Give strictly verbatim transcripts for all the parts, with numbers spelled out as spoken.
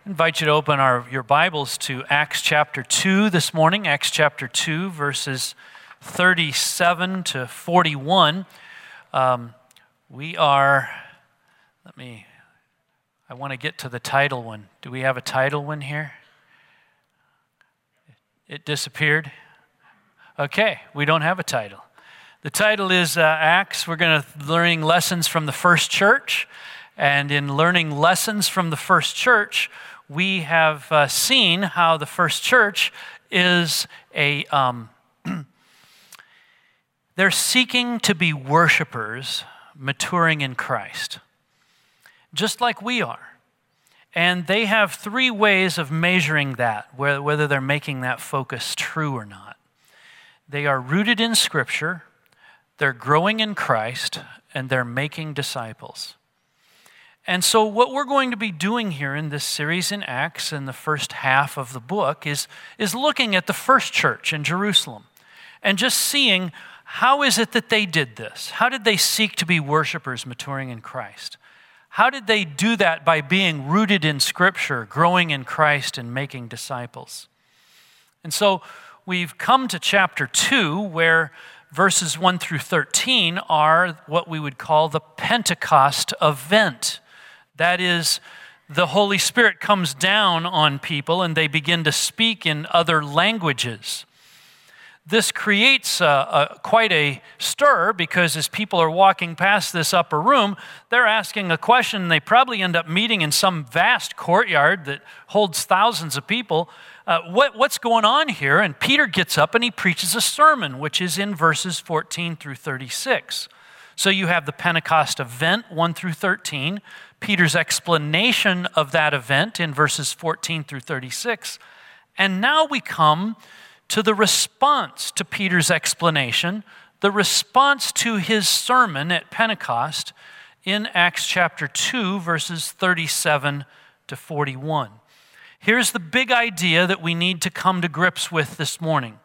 I invite you to open our, your Bibles to Acts chapter two this morning, Acts chapter two, verses thirty-seven to forty-one. Um, we are, let me, I want to get to the title one. Do we have a title one here? It disappeared? Okay, we don't have a title. The title is uh, Acts. We're going to learning lessons from the first church. And in learning lessons from the first church, we have uh, seen how the first church is a, um, they're seeking to be worshipers maturing in Christ, just like we are. And they have three ways of measuring that, whether they're making that focus true or not. They are rooted in Scripture, they're growing in Christ, and they're making disciples. And so what we're going to be doing here in this series in Acts in the first half of the book is, is looking at the first church in Jerusalem and just seeing how is it that they did this? How did they seek to be worshipers maturing in Christ? How did they do that by being rooted in Scripture, growing in Christ, and making disciples? And so we've come to chapter two, where verses one through thirteen are what we would call the Pentecost event. That is, the Holy Spirit comes down on people and they begin to speak in other languages. This creates a, a, quite a stir, because as people are walking past this upper room, they're asking a question, and they probably end up meeting in some vast courtyard that holds thousands of people. Uh, what, what's going on here? And Peter gets up and he preaches a sermon, which is in verses fourteen through thirty-six. So you have the Pentecost event, one through thirteen, Peter's explanation of that event in verses fourteen through thirty-six, and now we come to the response to Peter's explanation, the response to his sermon at Pentecost in Acts chapter two, verses thirty-seven to forty-one. Here's the big idea that we need to come to grips with this morning.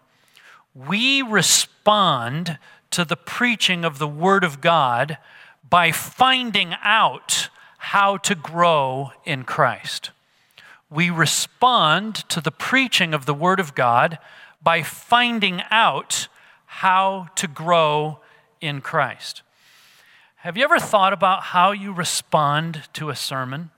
We respond to the preaching of the Word of God by finding out how to grow in Christ. We respond to the preaching of the Word of God by finding out how to grow in Christ. Have you ever thought about how you respond to a sermon?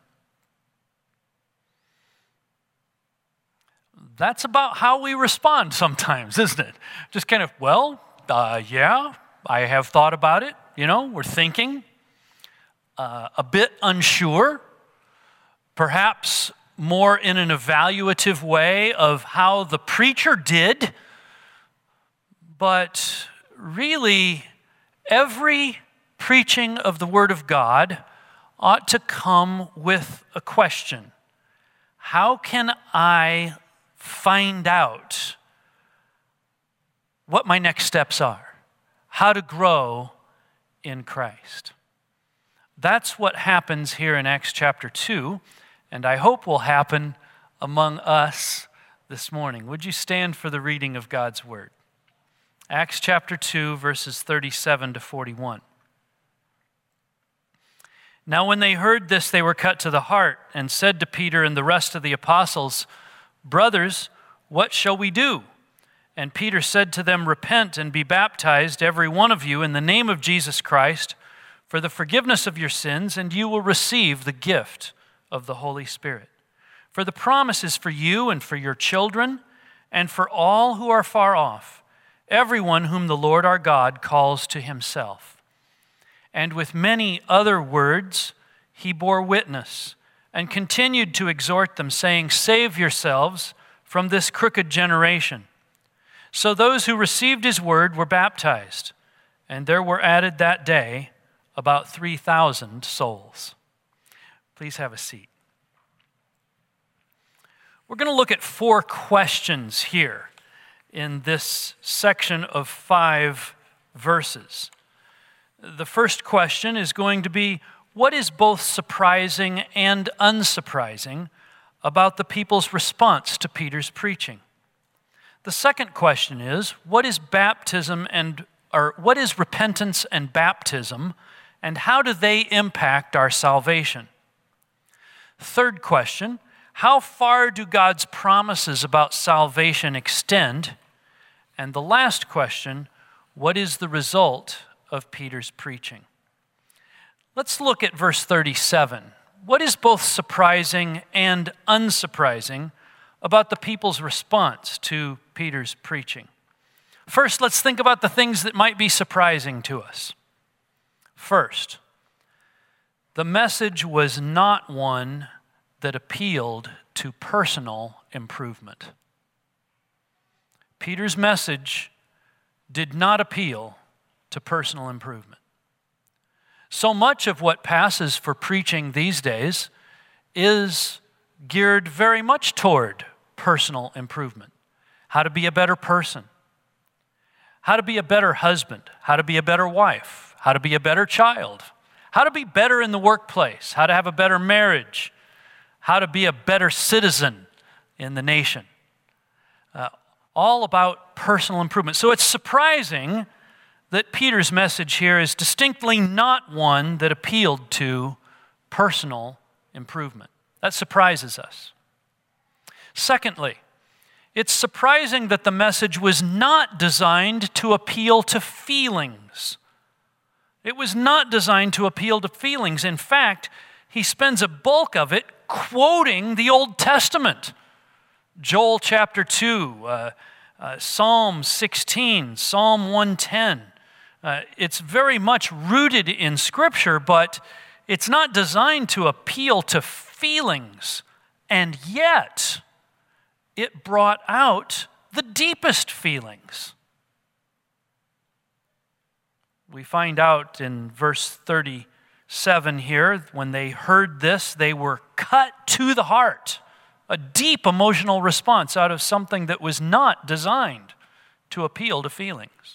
That's about how we respond sometimes, isn't it? Just kind of, well, uh, yeah, I have thought about it. You know, we're thinking, uh, a bit unsure, perhaps more in an evaluative way of how the preacher did, but really every preaching of the Word of God ought to come with a question. How can I find out what my next steps are? How to grow in Christ? That's what happens here in Acts chapter two. And I hope will happen among us this morning. Would you stand for the reading of God's Word? Acts chapter two, verses thirty-seven to forty-one. Now when they heard this, they were cut to the heart and said to Peter and the rest of the apostles, "Brothers, what shall we do?" And Peter said to them, "Repent and be baptized, every one of you, in the name of Jesus Christ, for the forgiveness of your sins, and you will receive the gift of the Holy Spirit. For the promise is for you and for your children and for all who are far off, everyone whom the Lord our God calls to himself." And with many other words he bore witness and continued to exhort them, saying, "Save yourselves from this crooked generation." So those who received his word were baptized, and there were added that day about three thousand souls. Please have a seat. We're going to look at four questions here in this section of five verses. The first question is going to be, what is both surprising and unsurprising about the people's response to Peter's preaching? The second question is, what is baptism and or what is repentance and baptism, and how do they impact our salvation? Third question, how far do God's promises about salvation extend? And the last question, what is the result of Peter's preaching? Let's look at verse thirty-seven. What is both surprising and unsurprising about the people's response to Peter's preaching? First, let's think about the things that might be surprising to us. First, the message was not one that appealed to personal improvement. Peter's message did not appeal to personal improvement. So much of what passes for preaching these days is geared very much toward personal improvement. How to be a better person. How to be a better husband. How to be a better wife. How to be a better child. How to be better in the workplace. How to have a better marriage. How to be a better citizen in the nation. Uh, all about personal improvement. So it's surprising that Peter's message here is distinctly not one that appealed to personal improvement. That surprises us. Secondly, it's surprising that the message was not designed to appeal to feelings. It was not designed to appeal to feelings. In fact, he spends a bulk of it quoting the Old Testament. Joel chapter two, uh, uh, Psalm sixteen, Psalm one ten. Uh, it's very much rooted in Scripture, but it's not designed to appeal to feelings. And yet, it brought out the deepest feelings. We find out in verse thirty-seven here, when they heard this, they were cut to the heart. A deep emotional response out of something that was not designed to appeal to feelings.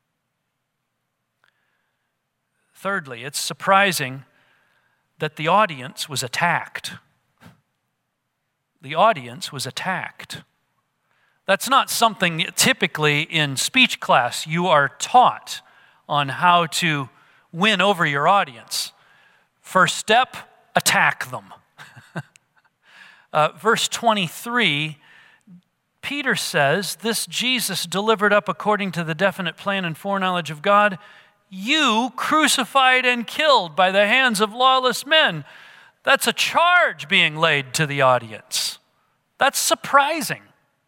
Thirdly, it's surprising that the audience was attacked. The audience was attacked. That's not something typically in speech class you are taught on how to win over your audience. First step, attack them. uh, verse twenty-three, Peter says, this Jesus delivered up according to the definite plan and foreknowledge of God, you crucified and killed by the hands of lawless men. That's a charge being laid to the audience. That's surprising.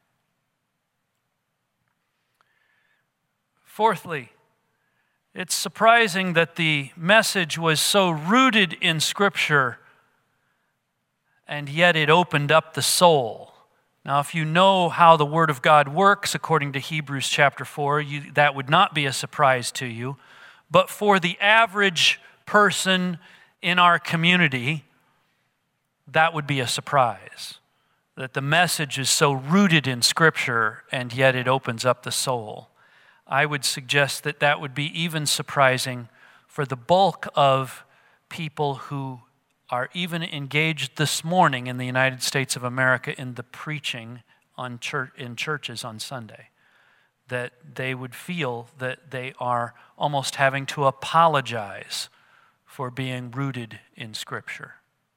Fourthly, it's surprising that the message was so rooted in Scripture, and yet it opened up the soul. Now, if you know how the Word of God works, according to Hebrews chapter four, you, that would not be a surprise to you. But for the average person in our community, that would be a surprise. That the message is so rooted in Scripture, and yet it opens up the soul. I would suggest that that would be even surprising for the bulk of people who are even engaged this morning in the United States of America in the preaching on church, in churches on Sunday. That they would feel that they are almost having to apologize for being rooted in Scripture.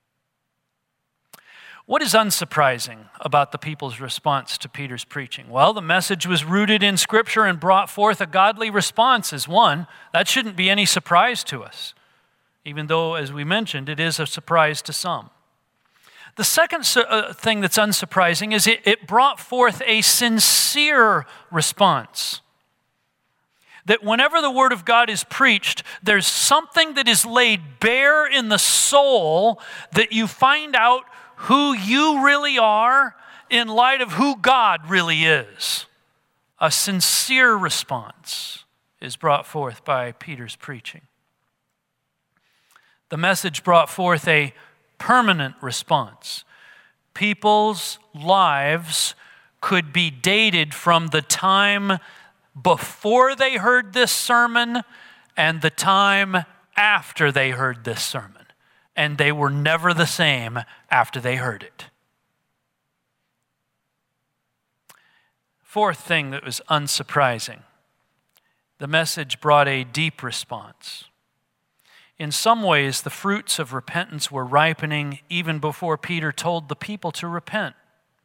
What is unsurprising about the people's response to Peter's preaching? Well, the message was rooted in Scripture and brought forth a godly response as one. That shouldn't be any surprise to us, even though, as we mentioned, it is a surprise to some. The second thing that's unsurprising is it, it brought forth a sincere response. That whenever the Word of God is preached, there's something that is laid bare in the soul that you find out who you really are in light of who God really is. A sincere response is brought forth by Peter's preaching. The message brought forth a permanent response. People's lives could be dated from the time before they heard this sermon and the time after they heard this sermon. And they were never the same after they heard it. Fourth thing that was unsurprising, the message brought a deep response. In some ways, the fruits of repentance were ripening even before Peter told the people to repent.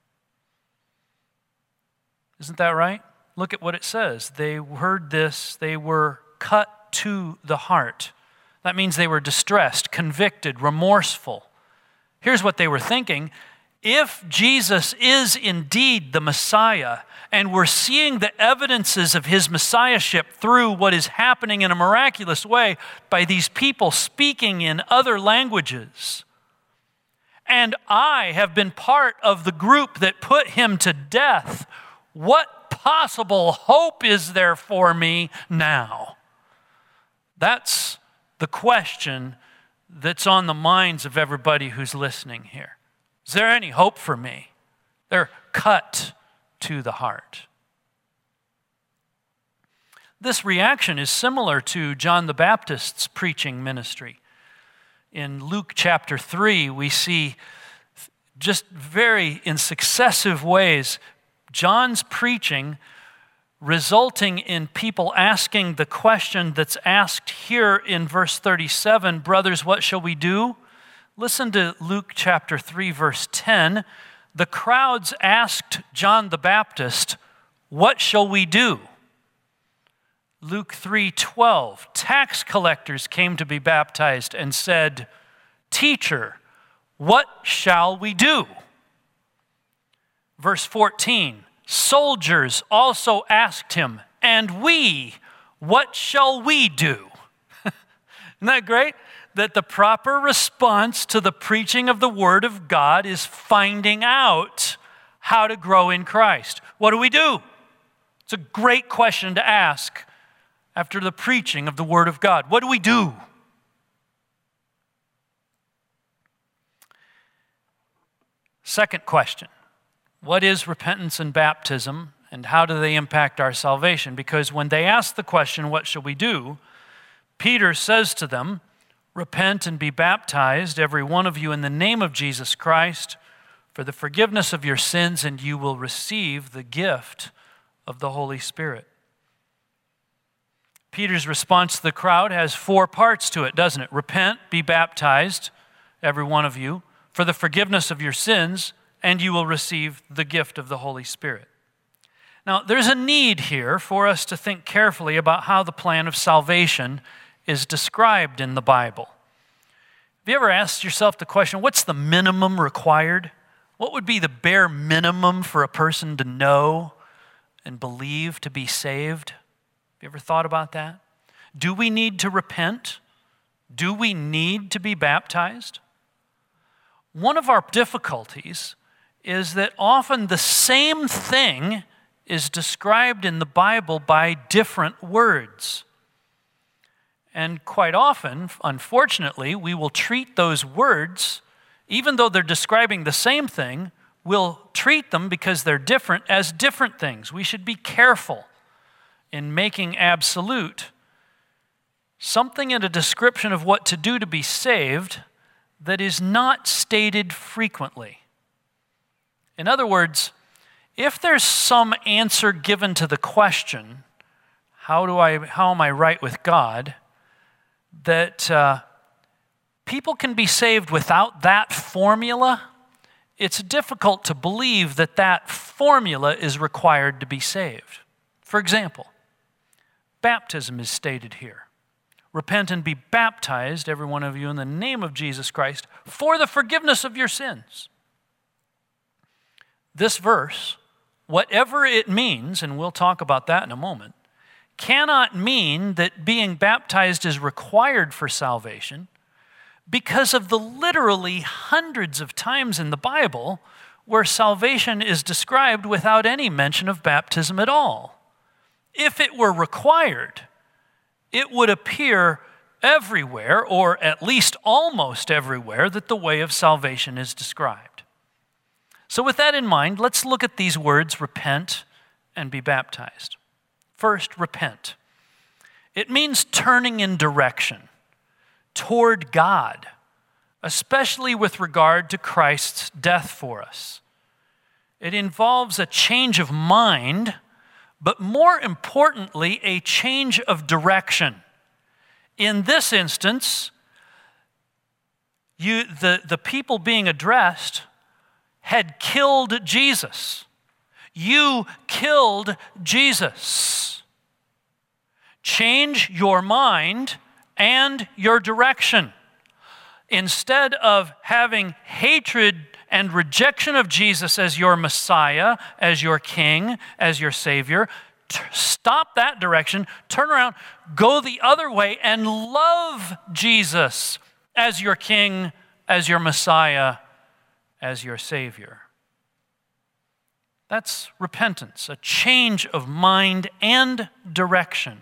Isn't that right? Look at what it says. They heard this, they were cut to the heart. That means they were distressed, convicted, remorseful. Here's what they were thinking. If Jesus is indeed the Messiah, and we're seeing the evidences of his messiahship through what is happening in a miraculous way by these people speaking in other languages, and I have been part of the group that put him to death, what possible hope is there for me now? That's the question that's on the minds of everybody who's listening here. Is there any hope for me? They're cut to the heart. This reaction is similar to John the Baptist's preaching ministry. In Luke chapter three, we see just very in successive ways John's preaching resulting in people asking the question that's asked here in verse thirty-seven, brothers, what shall we do? Listen to Luke chapter three, verse ten. The crowds asked John the Baptist, what shall we do? Luke three twelve, tax collectors came to be baptized and said, teacher, what shall we do? Verse fourteen, soldiers also asked him, and we, what shall we do? Isn't that great? That the proper response to the preaching of the Word of God is finding out how to grow in Christ. What do we do? It's a great question to ask after the preaching of the Word of God. What do we do? Second question. What is repentance and baptism, and how do they impact our salvation? Because when they ask the question, what shall we do? Peter says to them, repent and be baptized, every one of you, in the name of Jesus Christ, for the forgiveness of your sins, and you will receive the gift of the Holy Spirit. Peter's response to the crowd has four parts to it, doesn't it? Repent, be baptized, every one of you, for the forgiveness of your sins, and you will receive the gift of the Holy Spirit. Now, there's a need here for us to think carefully about how the plan of salvation is described in the Bible. Have you ever asked yourself the question, what's the minimum required? What would be the bare minimum for a person to know and believe to be saved? Have you ever thought about that? Do we need to repent? Do we need to be baptized? One of our difficulties is that often the same thing is described in the Bible by different words. And quite often, unfortunately, we will treat those words, even though they're describing the same thing, we'll treat them because they're different as different things. We should be careful in making absolute something in a description of what to do to be saved that is not stated frequently. In other words, if there's some answer given to the question, how do I, how am I right with God, that uh, people can be saved without that formula, it's difficult to believe that that formula is required to be saved. For example, baptism is stated here. Repent and be baptized, every one of you, in the name of Jesus Christ, for the forgiveness of your sins. This verse, whatever it means, and we'll talk about that in a moment, cannot mean that being baptized is required for salvation because of the literally hundreds of times in the Bible where salvation is described without any mention of baptism at all. If it were required, it would appear everywhere, or at least almost everywhere, that the way of salvation is described. So with that in mind, let's look at these words, repent and be baptized. First, repent. It means turning in direction toward God, especially with regard to Christ's death for us. It involves a change of mind, but more importantly, a change of direction. In this instance, You, the, the people being addressed had killed Jesus. You killed Jesus. Change your mind and your direction. Instead of having hatred and rejection of Jesus as your Messiah, as your King, as your Savior, t- stop that direction, turn around, go the other way, and love Jesus as your King, as your Messiah, as your Savior. That's repentance, a change of mind and direction.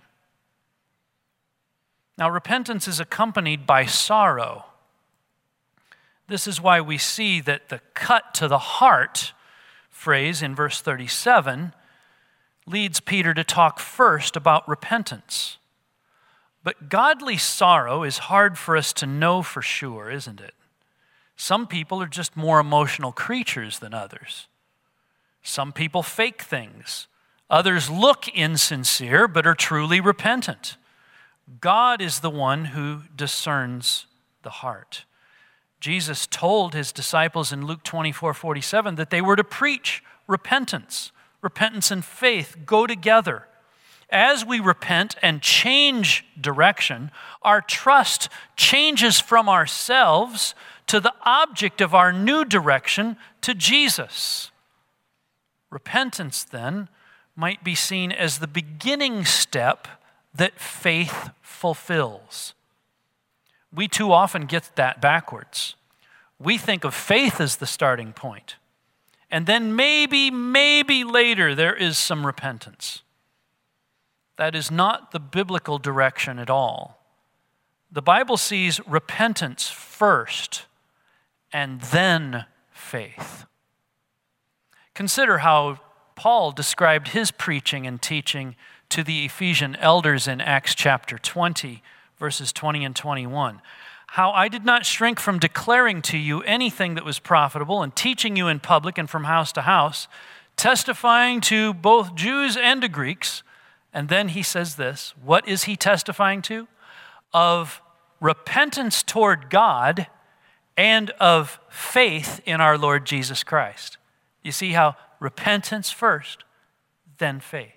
Now, repentance is accompanied by sorrow. This is why we see that the cut to the heart phrase in verse thirty-seven leads Peter to talk first about repentance. But godly sorrow is hard for us to know for sure, isn't it? Some people are just more emotional creatures than others. Some people fake things. Others look insincere but are truly repentant. God is the one who discerns the heart. Jesus told his disciples in Luke twenty-four forty-seven that they were to preach repentance. Repentance and faith go together. As we repent and change direction, our trust changes from ourselves to the object of our new direction, to Jesus. Repentance, then, might be seen as the beginning step that faith fulfills. We too often get that backwards. We think of faith as the starting point. And then maybe, maybe later there is some repentance. That is not the biblical direction at all. The Bible sees repentance first and then faith. Consider how Paul described his preaching and teaching to the Ephesian elders in Acts chapter twenty, verses twenty and twenty-one. How I did not shrink from declaring to you anything that was profitable and teaching you in public and from house to house, testifying to both Jews and to Greeks. And then he says this, what is he testifying to? Of repentance toward God and of faith in our Lord Jesus Christ. You see how repentance first, then faith.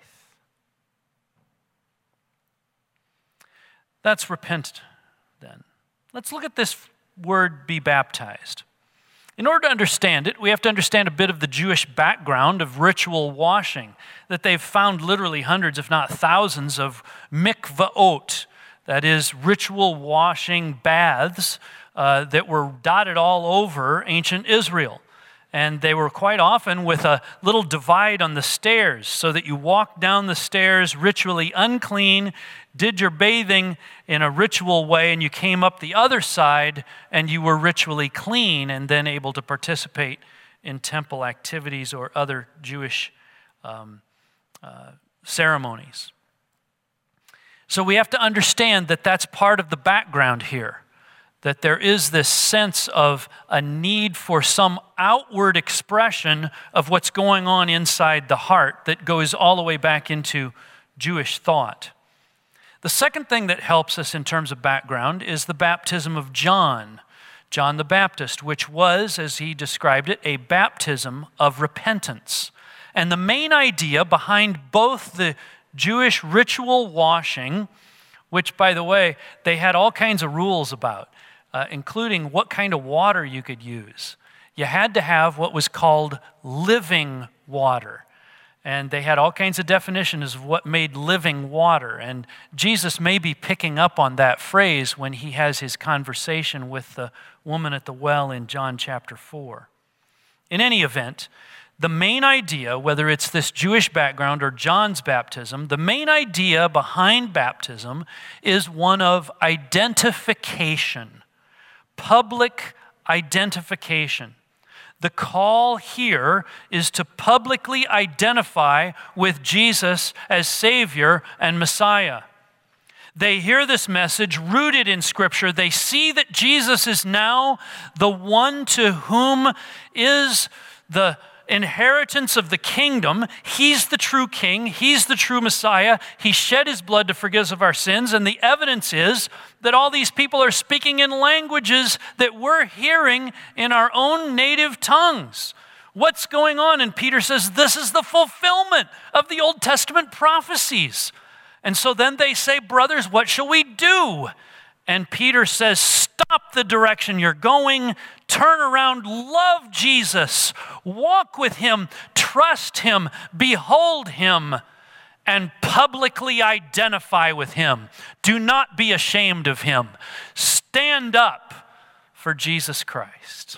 That's repent then. Let's look at this word, be baptized. In order to understand it, we have to understand a bit of the Jewish background of ritual washing, that they've found literally hundreds, if not thousands, of mikvaot, that is, ritual washing baths uh, that were dotted all over ancient Israel. And they were quite often with a little divide on the stairs so that you walked down the stairs ritually unclean, did your bathing in a ritual way, and you came up the other side and you were ritually clean and then able to participate in temple activities or other Jewish um, uh, ceremonies. So we have to understand that that's part of the background here. That there is this sense of a need for some outward expression of what's going on inside the heart that goes all the way back into Jewish thought. The second thing that helps us in terms of background is the baptism of John, John the Baptist, which was, as he described it, a baptism of repentance. And the main idea behind both the Jewish ritual washing, which, by the way, they had all kinds of rules about, Uh, including what kind of water you could use. You had to have what was called living water. And they had all kinds of definitions of what made living water. And Jesus may be picking up on that phrase when he has his conversation with the woman at the well in John chapter four. In any event, the main idea, whether it's this Jewish background or John's baptism, the main idea behind baptism is one of identification. Public identification. The call here is to publicly identify with Jesus as Savior and Messiah. They hear this message rooted in Scripture. They see that Jesus is now the one to whom is the inheritance of the kingdom. He's the true king. He's the true Messiah. He shed his blood to forgive us of our sins. And the evidence is that all these people are speaking in languages that we're hearing in our own native tongues. What's going on? And Peter says, this is the fulfillment of the Old Testament prophecies. And so then they say, brothers, what shall we do? And Peter says, stop the direction you're going, turn around, love Jesus, walk with him, trust him, behold him, and publicly identify with him. Do not be ashamed of him. Stand up for Jesus Christ.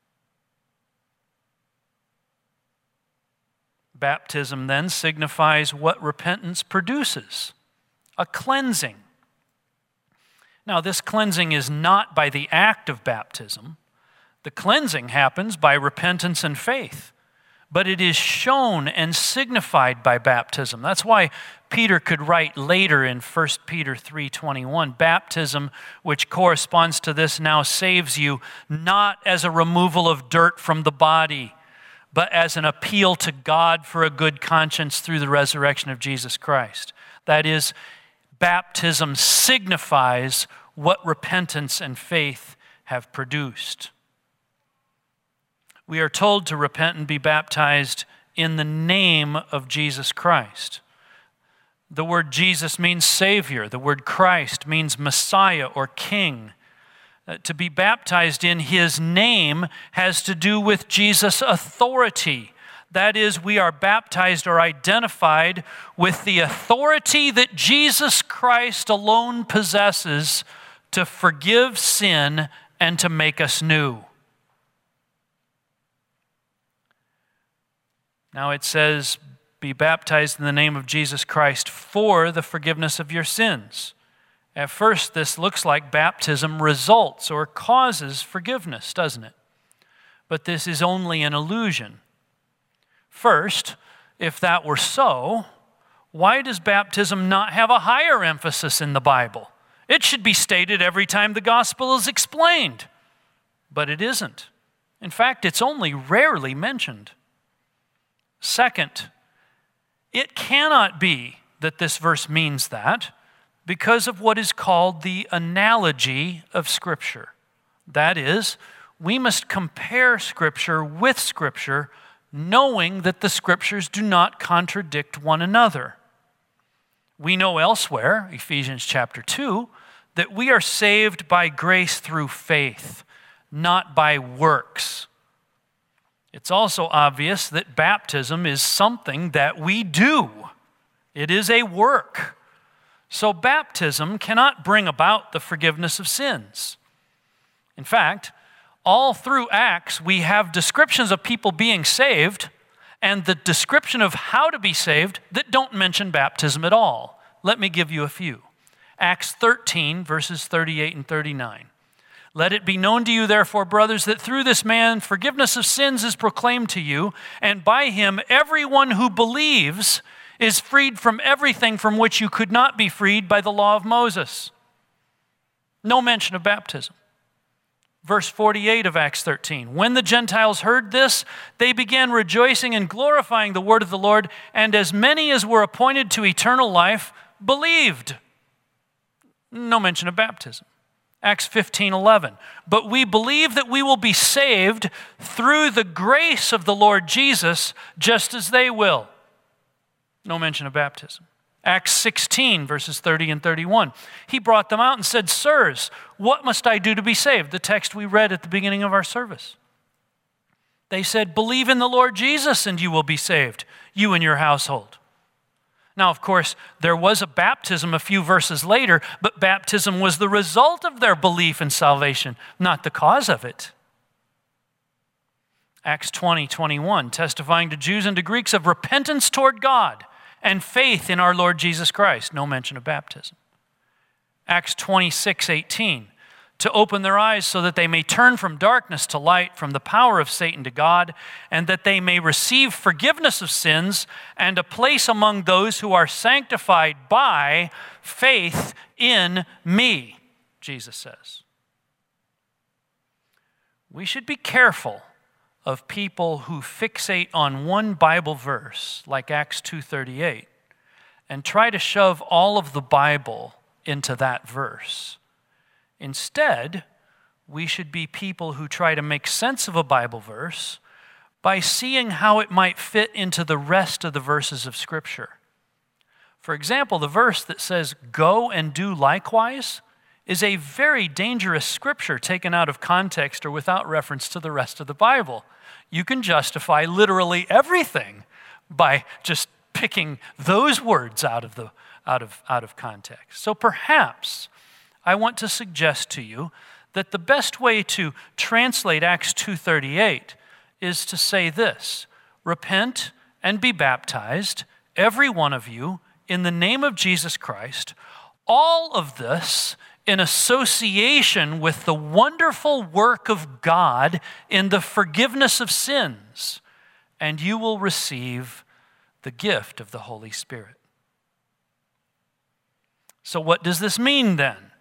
Baptism then signifies what repentance produces, a cleansing. Now, this cleansing is not by the act of baptism. The cleansing happens by repentance and faith, but it is shown and signified by baptism. That's why Peter could write later in First Peter three twenty-one, baptism, which corresponds to this, now saves you, not as a removal of dirt from the body, but as an appeal to God for a good conscience through the resurrection of Jesus Christ. That is, baptism signifies what repentance and faith have produced. We are told to repent and be baptized in the name of Jesus Christ. The word Jesus means Savior. The word Christ means Messiah or King. Uh, to be baptized in his name has to do with Jesus' authority. That is, we are baptized or identified with the authority that Jesus Christ alone possesses to forgive sin and to make us new. Now it says, be baptized in the name of Jesus Christ for the forgiveness of your sins. At first, this looks like baptism results or causes forgiveness, doesn't it? But this is only an illusion. First, if that were so, why does baptism not have a higher emphasis in the Bible? It should be stated every time the gospel is explained, but it isn't. In fact, it's only rarely mentioned. Second, it cannot be that this verse means that because of what is called the analogy of Scripture. That is, we must compare Scripture with Scripture, knowing that the Scriptures do not contradict one another. We know elsewhere, Ephesians chapter two, that we are saved by grace through faith, not by works. It's also obvious that baptism is something that we do. It is a work. So baptism cannot bring about the forgiveness of sins. In fact, all through Acts, we have descriptions of people being saved and the description of how to be saved that don't mention baptism at all. Let me give you a few. Acts thirteen, verses thirty-eight and thirty-nine. Let it be known to you, therefore, brothers, that through this man forgiveness of sins is proclaimed to you, and by him everyone who believes is freed from everything from which you could not be freed by the law of Moses. No mention of baptism. Verse forty-eight of Acts thirteen. When the Gentiles heard this, they began rejoicing and glorifying the word of the Lord, and as many as were appointed to eternal life believed. No mention of baptism. Acts fifteen eleven. But we believe that we will be saved through the grace of the Lord Jesus, just as they will. No mention of baptism. Acts sixteen, verses thirty and thirty-one. He brought them out and said, Sirs, what must I do to be saved? The text we read at the beginning of our service. They said, believe in the Lord Jesus and you will be saved, you and your household. Now, of course, there was a baptism a few verses later, but baptism was the result of their belief in salvation, not the cause of it. Acts twenty, twenty-one, testifying to Jews and to Greeks of repentance toward God and faith in our Lord Jesus Christ. No mention of baptism. Acts twenty-six, eighteen, to open their eyes so that they may turn from darkness to light, from the power of Satan to God, and that they may receive forgiveness of sins and a place among those who are sanctified by faith in me, Jesus says. We should be careful of people who fixate on one Bible verse, like Acts two thirty-eight, and try to shove all of the Bible into that verse. Instead, we should be people who try to make sense of a Bible verse by seeing how it might fit into the rest of the verses of Scripture. For example, the verse that says, "Go and do likewise," is a very dangerous scripture taken out of context or without reference to the rest of the Bible. You can justify literally everything by just picking those words out of the out of out of context. So perhaps I want to suggest to you that the best way to translate Acts two thirty-eight is to say this: repent and be baptized, every one of you, in the name of Jesus Christ, all of this in association with the wonderful work of God in the forgiveness of sins, and you will receive the gift of the Holy Spirit. So what does this mean then?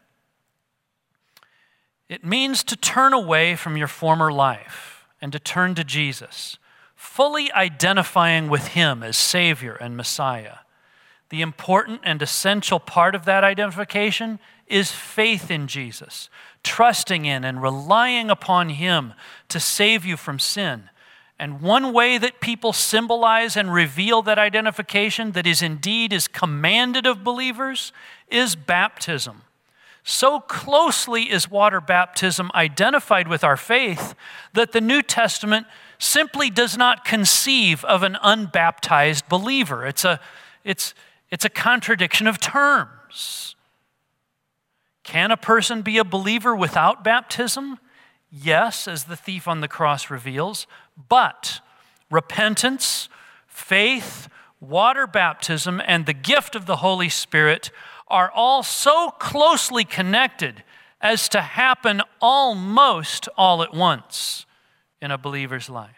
It means to turn away from your former life and to turn to Jesus, fully identifying with Him as Savior and Messiah. The important and essential part of that identification is faith in Jesus, trusting in and relying upon Him to save you from sin. And one way that people symbolize and reveal that identification that is indeed is commanded of believers is baptism. So closely is water baptism identified with our faith that the New Testament simply does not conceive of an unbaptized believer. It's a, it's, it's a contradiction of terms. Can a person be a believer without baptism? Yes, as the thief on the cross reveals, but repentance, faith, water baptism, and the gift of the Holy Spirit are all so closely connected as to happen almost all at once in a believer's life.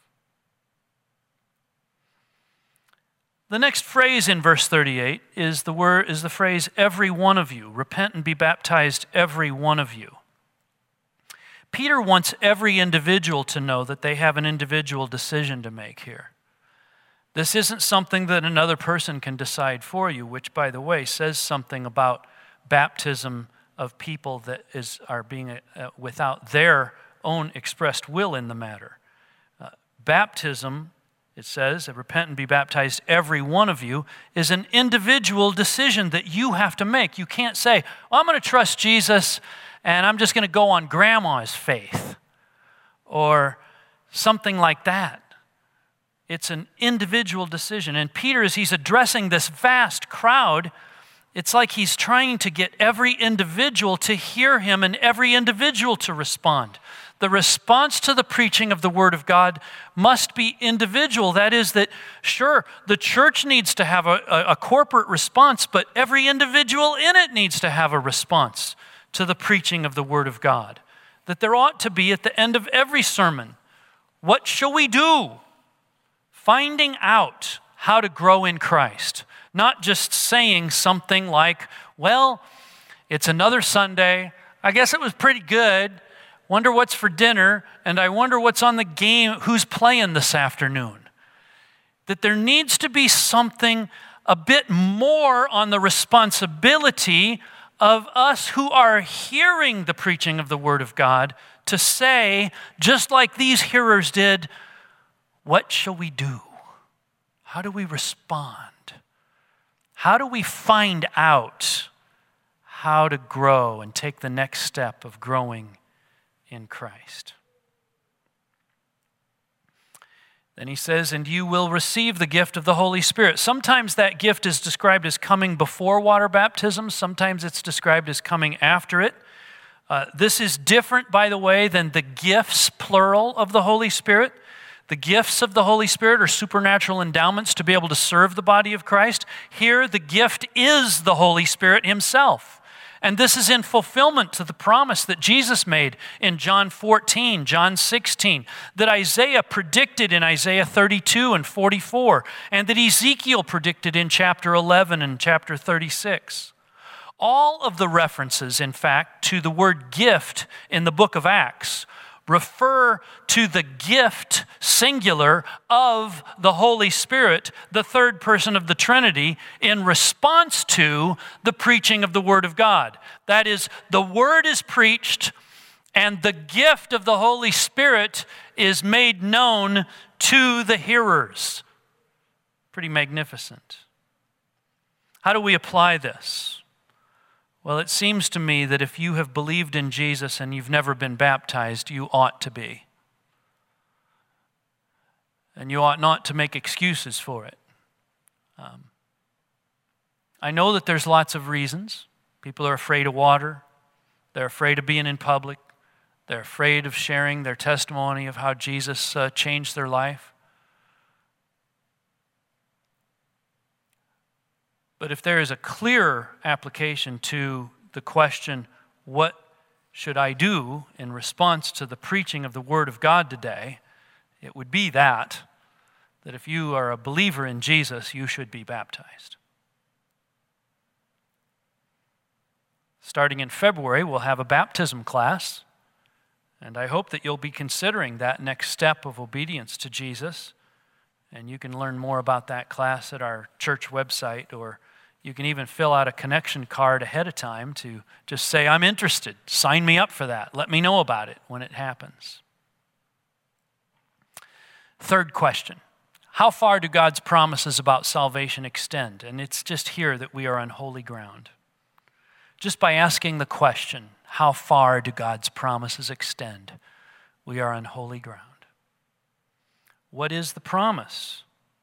The next phrase in verse thirty-eight is the word is the phrase, every one of you. Repent and be baptized, every one of you. Peter wants every individual to know that they have an individual decision to make here. This isn't something that another person can decide for you, which, by the way, says something about baptism of people that is are being uh, without their own expressed will in the matter. Uh, baptism, it says, repent and be baptized, every one of you, is an individual decision that you have to make. You can't say, well, I'm going to trust Jesus and I'm just going to go on grandma's faith or something like that. It's an individual decision. And Peter, as he's addressing this vast crowd, it's like he's trying to get every individual to hear him and every individual to respond. The response to the preaching of the Word of God must be individual. That is that, sure, the church needs to have a, a, a corporate response, but every individual in it needs to have a response to the preaching of the Word of God. That there ought to be at the end of every sermon, what shall we do? Finding out how to grow in Christ. Not just saying something like, well, it's another Sunday. I guess it was pretty good. Wonder what's for dinner, and I wonder what's on the game, who's playing this afternoon. That there needs to be something a bit more on the responsibility of us who are hearing the preaching of the Word of God to say, just like these hearers did, what shall we do? How do we respond? How do we find out how to grow and take the next step of growing in Christ? Then he says, and you will receive the gift of the Holy Spirit. Sometimes that gift is described as coming before water baptism. Sometimes it's described as coming after it. Uh, this is different, by the way, than the gifts, plural, of the Holy Spirit. The gifts of the Holy Spirit are supernatural endowments to be able to serve the body of Christ. Here, the gift is the Holy Spirit Himself. And this is in fulfillment to the promise that Jesus made in John fourteen, John sixteen, that Isaiah predicted in Isaiah thirty-two and forty-four, and that Ezekiel predicted in chapter eleven and chapter thirty-six. All of the references, in fact, to the word gift in the book of Acts refer to the gift, singular, of the Holy Spirit, the third person of the Trinity, in response to the preaching of the Word of God. That is, the Word is preached, and the gift of the Holy Spirit is made known to the hearers. Pretty magnificent. How do we apply this? Well, it seems to me that if you have believed in Jesus and you've never been baptized, you ought to be. And you ought not to make excuses for it. Um, I know that there's lots of reasons. People are afraid of water. They're afraid of being in public. They're afraid of sharing their testimony of how Jesus uh, changed their life. But if there is a clear application to the question, what should I do in response to the preaching of the Word of God today, it would be that, that if you are a believer in Jesus, you should be baptized. Starting in February, we'll have a baptism class, and I hope that you'll be considering that next step of obedience to Jesus. And you can learn more about that class at our church website, or you can even fill out a connection card ahead of time to just say, I'm interested. Sign me up for that. Let me know about it when it happens. Third question, how far do God's promises about salvation extend? And it's just here that we are on holy ground. Just by asking the question, how far do God's promises extend? We are on holy ground. What is the promise?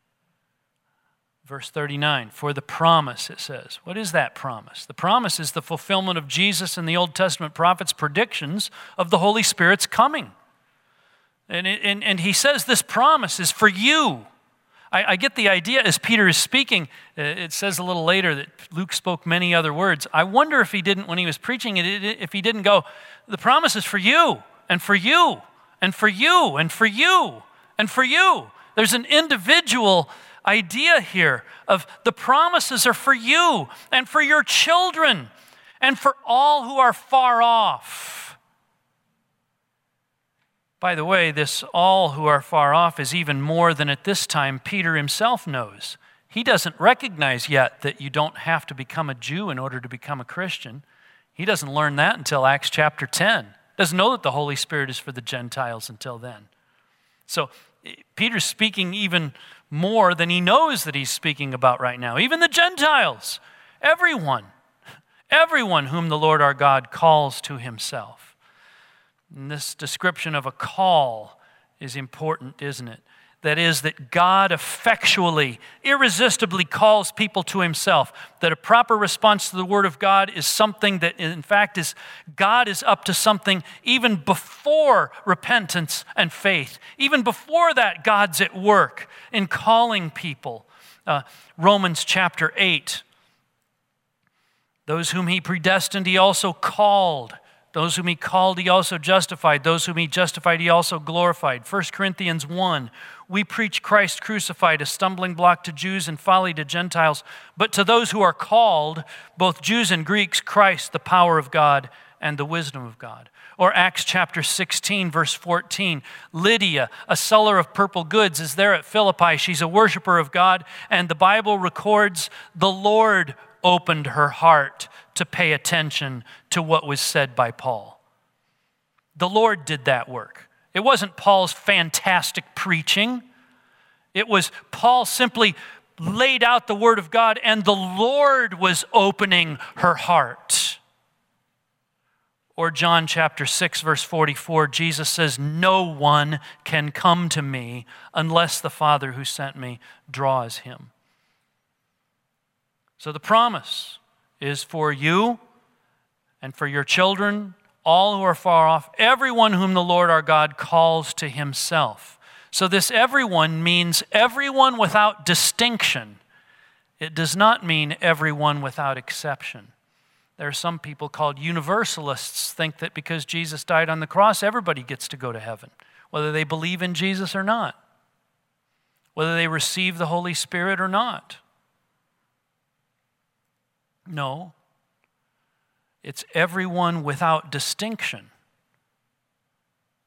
Verse thirty-nine, for the promise, it says. What is that promise? The promise is the fulfillment of Jesus and the Old Testament prophets' predictions of the Holy Spirit's coming. And, and, and he says this promise is for you. I, I get the idea as Peter is speaking, it says a little later that Luke spoke many other words. I wonder if he didn't, when he was preaching it, if he didn't go, the promise is for you, and for you, and for you, and for you, and for you. There's an individual idea here of the promises are for you and for your children and for all who are far off. By the way, this all who are far off is even more than at this time Peter himself knows. He doesn't recognize yet that you don't have to become a Jew in order to become a Christian. He doesn't learn that until Acts chapter ten. Doesn't know that the Holy Spirit is for the Gentiles until then. So Peter's speaking even more than he knows that he's speaking about right now. Even the Gentiles, everyone, everyone whom the Lord our God calls to himself. And this description of a call is important, isn't it? That is, that God effectually, irresistibly calls people to himself. That a proper response to the Word of God is something that, in fact, is God is up to something even before repentance and faith. Even before that, God's at work in calling people. Uh, Romans chapter eight. Those whom he predestined, he also called. Those whom he called, he also justified. Those whom he justified, he also glorified. First Corinthians one, we preach Christ crucified, a stumbling block to Jews and folly to Gentiles. But to those who are called, both Jews and Greeks, Christ, the power of God and the wisdom of God. Or Acts chapter sixteen, verse fourteen. Lydia, a seller of purple goods, is there at Philippi. She's a worshiper of God. And the Bible records the Lord opened her heart to pay attention to what was said by Paul. The Lord did that work. It wasn't Paul's fantastic preaching. It was Paul simply laid out the Word of God, and the Lord was opening her heart. Or John chapter six, verse forty-four, Jesus says, no one can come to me unless the Father who sent me draws him. So the promise is for you and for your children, all who are far off, everyone whom the Lord our God calls to himself. So this everyone means everyone without distinction. It does not mean everyone without exception. There are some people called universalists think that because Jesus died on the cross, everybody gets to go to heaven, whether they believe in Jesus or not, whether they receive the Holy Spirit or not. No. It's everyone without distinction.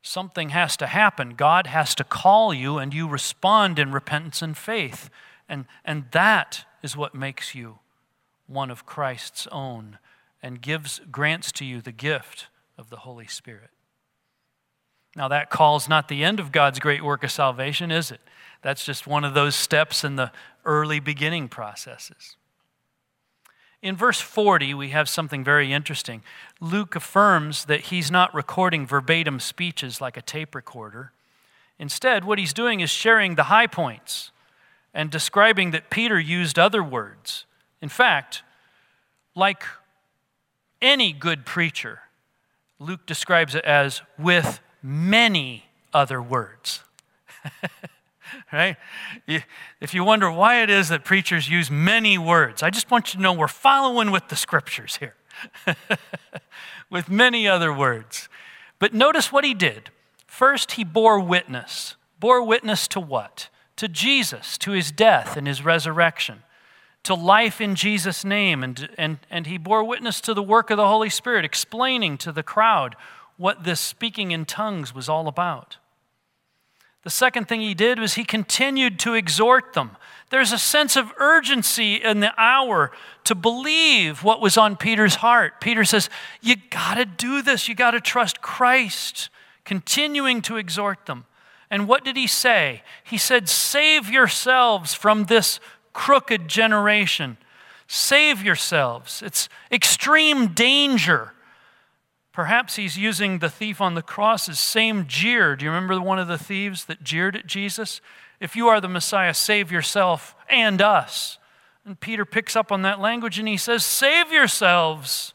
Something has to happen. God has to call you, and you respond in repentance and faith. And, and that is what makes you one of Christ's own and gives, grants to you the gift of the Holy Spirit. Now, that call's not the end of God's great work of salvation, is it? That's just one of those steps in the early beginning processes. In verse forty, we have something very interesting. Luke affirms that he's not recording verbatim speeches like a tape recorder. Instead, what he's doing is sharing the high points and describing that Peter used other words. In fact, like any good preacher, Luke describes it as with many other words. Right? If you wonder why it is that preachers use many words, I just want you to know we're following with the scriptures here. With many other words. But notice what he did. First, he bore witness. Bore witness to what? To Jesus, to his death and his resurrection, to life in Jesus' name. And, and, and he bore witness to the work of the Holy Spirit, explaining to the crowd what this speaking in tongues was all about. The second thing he did was he continued to exhort them. There's a sense of urgency in the hour to believe what was on Peter's heart. Peter says, you got to do this. You got to trust Christ. Continuing to exhort them. And what did he say? He said, save yourselves from this crooked generation. Save yourselves. It's extreme danger. Perhaps he's using the thief on the cross's same jeer. Do you remember one of the thieves that jeered at Jesus? If you are the Messiah, save yourself and us. And Peter picks up on that language and he says, save yourselves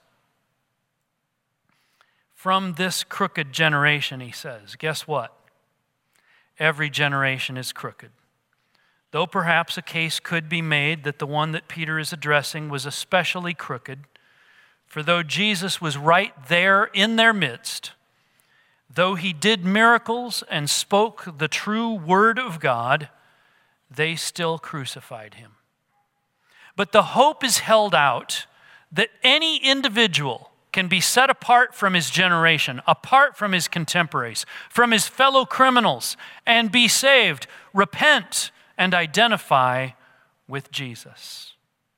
from this crooked generation, he says. Guess what? Every generation is crooked. Though perhaps a case could be made that the one that Peter is addressing was especially crooked, for though Jesus was right there in their midst, though he did miracles and spoke the true word of God, they still crucified him. But the hope is held out that any individual can be set apart from his generation, apart from his contemporaries, from his fellow criminals, and be saved, repent, and identify with Jesus.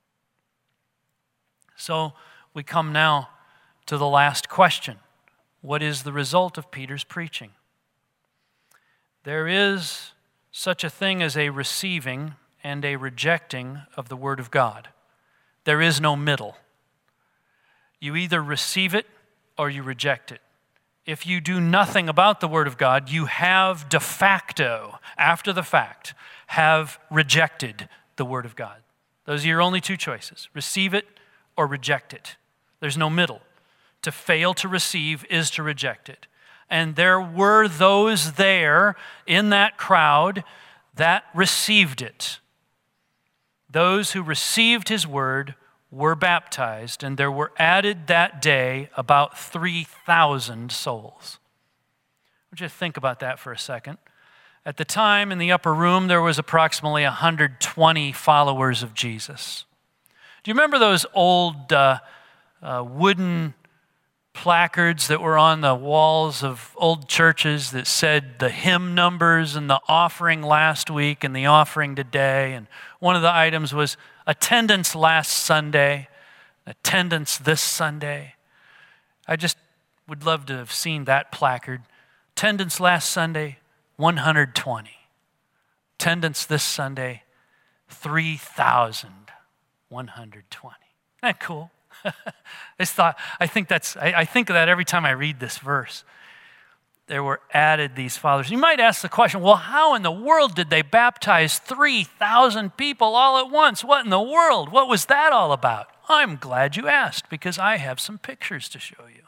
So, we come now to the last question. What is the result of Peter's preaching? There is such a thing as a receiving and a rejecting of the Word of God. There is no middle. You either receive it or you reject it. If you do nothing about the Word of God, you have de facto, after the fact, have rejected the Word of God. Those are your only two choices. Receive it or reject it. There's no middle. To fail to receive is to reject it. And there were those there in that crowd that received it. Those who received his word were baptized, and there were added that day about three thousand souls. I want you to think about that for a second. At the time, in the upper room, there was approximately one hundred twenty followers of Jesus. Do you remember those old uh, uh, wooden placards that were on the walls of old churches that said the hymn numbers and the offering last week and the offering today? And one of the items was attendance last Sunday, attendance this Sunday. I just would love to have seen that placard. Attendance last Sunday, one hundred twenty. Attendance this Sunday, three thousand one hundred twenty. Isn't that cool? I just thought, I think that's, I, I think of that every time I read this verse. There were added these fathers. You might ask the question, well, how in the world did they baptize three thousand people all at once? What in the world? What was that all about? I'm glad you asked, because I have some pictures to show you.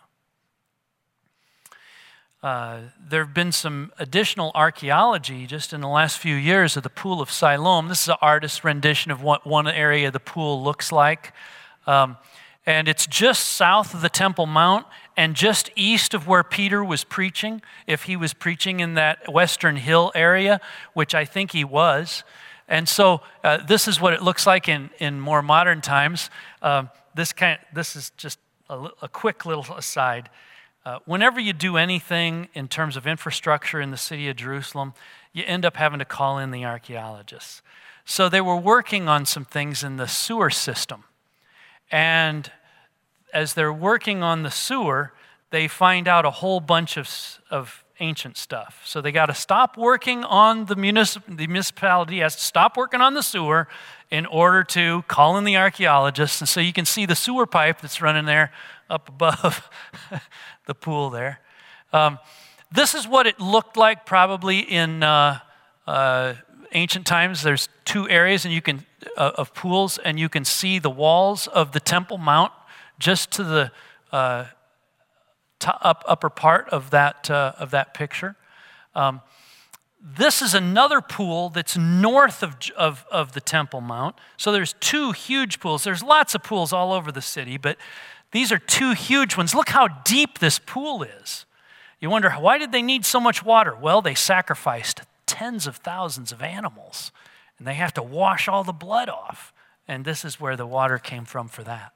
Uh, there have been some additional archaeology just in the last few years of the Pool of Siloam. This is an artist's rendition of what one area of the pool looks like. Um, and it's just south of the Temple Mount and just east of where Peter was preaching, if he was preaching in that Western Hill area, which I think he was. And so uh, this is what it looks like in, in more modern times. Um, this kind, this is just a, a quick little aside. Uh, whenever you do anything in terms of infrastructure in the city of Jerusalem, you end up having to call in the archaeologists. So they were working on some things in the sewer system. And as they're working on the sewer, they find out a whole bunch of, of ancient stuff. So they got to stop working on the, municip- the municipality, has to stop working on the sewer in order to call in the archaeologists. And so you can see the sewer pipe that's running there up above the pool there. Um, this is what it looked like probably in uh, uh, ancient times. There's two areas and you can uh, of pools, and you can see the walls of the Temple Mount just to the uh, to up, upper part of that uh, of that picture. Um, this is another pool that's north of, of of the Temple Mount. So there's two huge pools. There's lots of pools all over the city, but these are two huge ones. Look how deep this pool is. You wonder, why did they need so much water? Well, they sacrificed tens of thousands of animals, and they have to wash all the blood off. And this is where the water came from for that.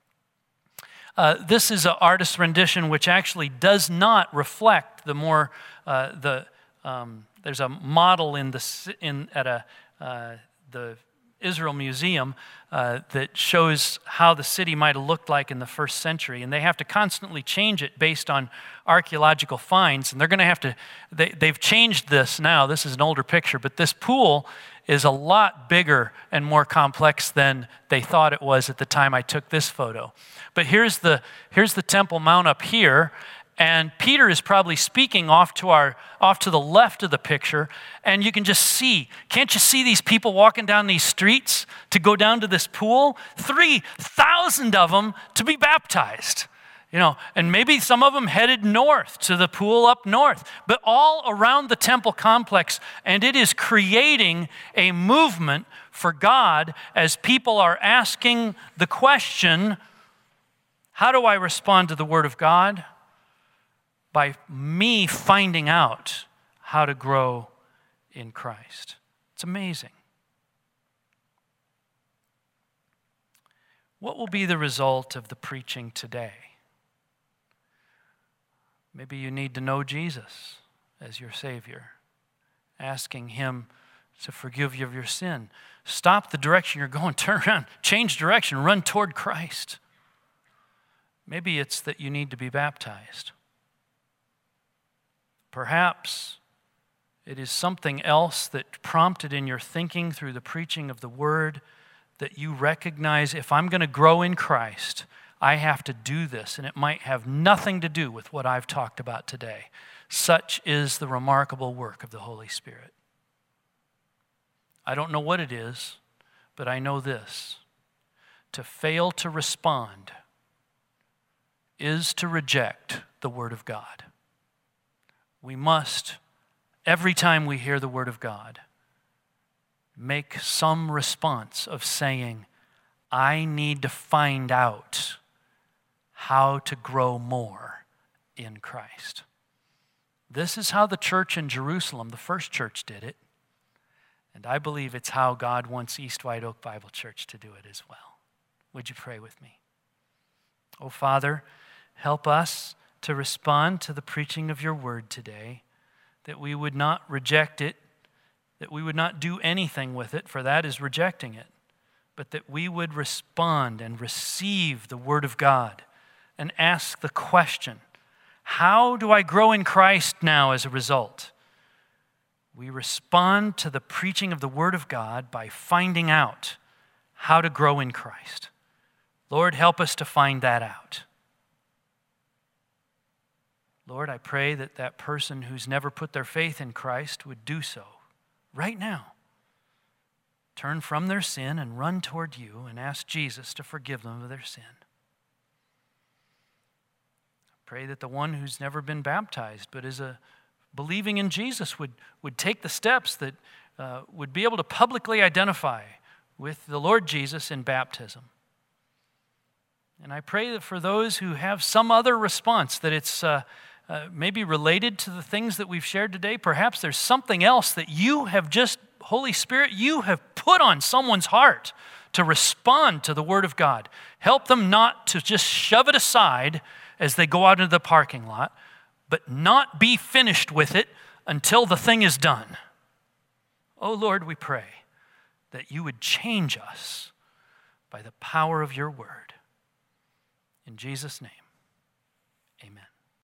Uh, this is an artist's rendition which actually does not reflect the more, uh, the um, there's a model in the in at a uh, the Israel Museum uh, that shows how the city might have looked like in the first century, and they have to constantly change it based on archaeological finds, and they're going to have to, they, they've changed this now. This is an older picture, but this pool is a lot bigger and more complex than they thought it was at the time I took this photo. But here's the, here's the Temple Mount up here, and Peter is probably speaking off to our off to the left of the picture, and you can just see, can't you see these people walking down these streets to go down to this pool? three thousand of them to be baptized. You know, and maybe some of them headed north to the pool up north, but all around the temple complex, and it is creating a movement for God as people are asking the question, how do I respond to the Word of God? By me finding out how to grow in Christ. It's amazing. What will be the result of the preaching today? Maybe you need to know Jesus as your Savior, asking Him to forgive you of your sin. Stop the direction you're going, turn around, change direction, run toward Christ. Maybe it's that you need to be baptized. Perhaps it is something else that prompted in your thinking through the preaching of the Word that you recognize, if I'm going to grow in Christ, I have to do this, and it might have nothing to do with what I've talked about today. Such is the remarkable work of the Holy Spirit. I don't know what it is, but I know this. To fail to respond is to reject the Word of God. We must, every time we hear the Word of God, make some response of saying, I need to find out how to grow more in Christ. This is how the church in Jerusalem, the first church, did it. And I believe it's how God wants East White Oak Bible Church to do it as well. Would you pray with me? Oh, Father, help us to respond to the preaching of your word today, that we would not reject it, that we would not do anything with it, for that is rejecting it, but that we would respond and receive the word of God and ask the question, how do I grow in Christ now as a result? We respond to the preaching of the word of God by finding out how to grow in Christ. Lord, help us to find that out. Lord, I pray that that person who's never put their faith in Christ would do so right now. Turn from their sin and run toward you and ask Jesus to forgive them of their sin. I pray that the one who's never been baptized but is a believing in Jesus would, would take the steps that uh, would be able to publicly identify with the Lord Jesus in baptism. And I pray that for those who have some other response, that it's uh, uh, maybe related to the things that we've shared today. Perhaps there's something else that you have just, Holy Spirit, you have put on someone's heart to respond to the Word of God. Help them not to just shove it aside as they go out into the parking lot, but not be finished with it until the thing is done. Oh Lord, we pray that you would change us by the power of your word. In Jesus' name, amen.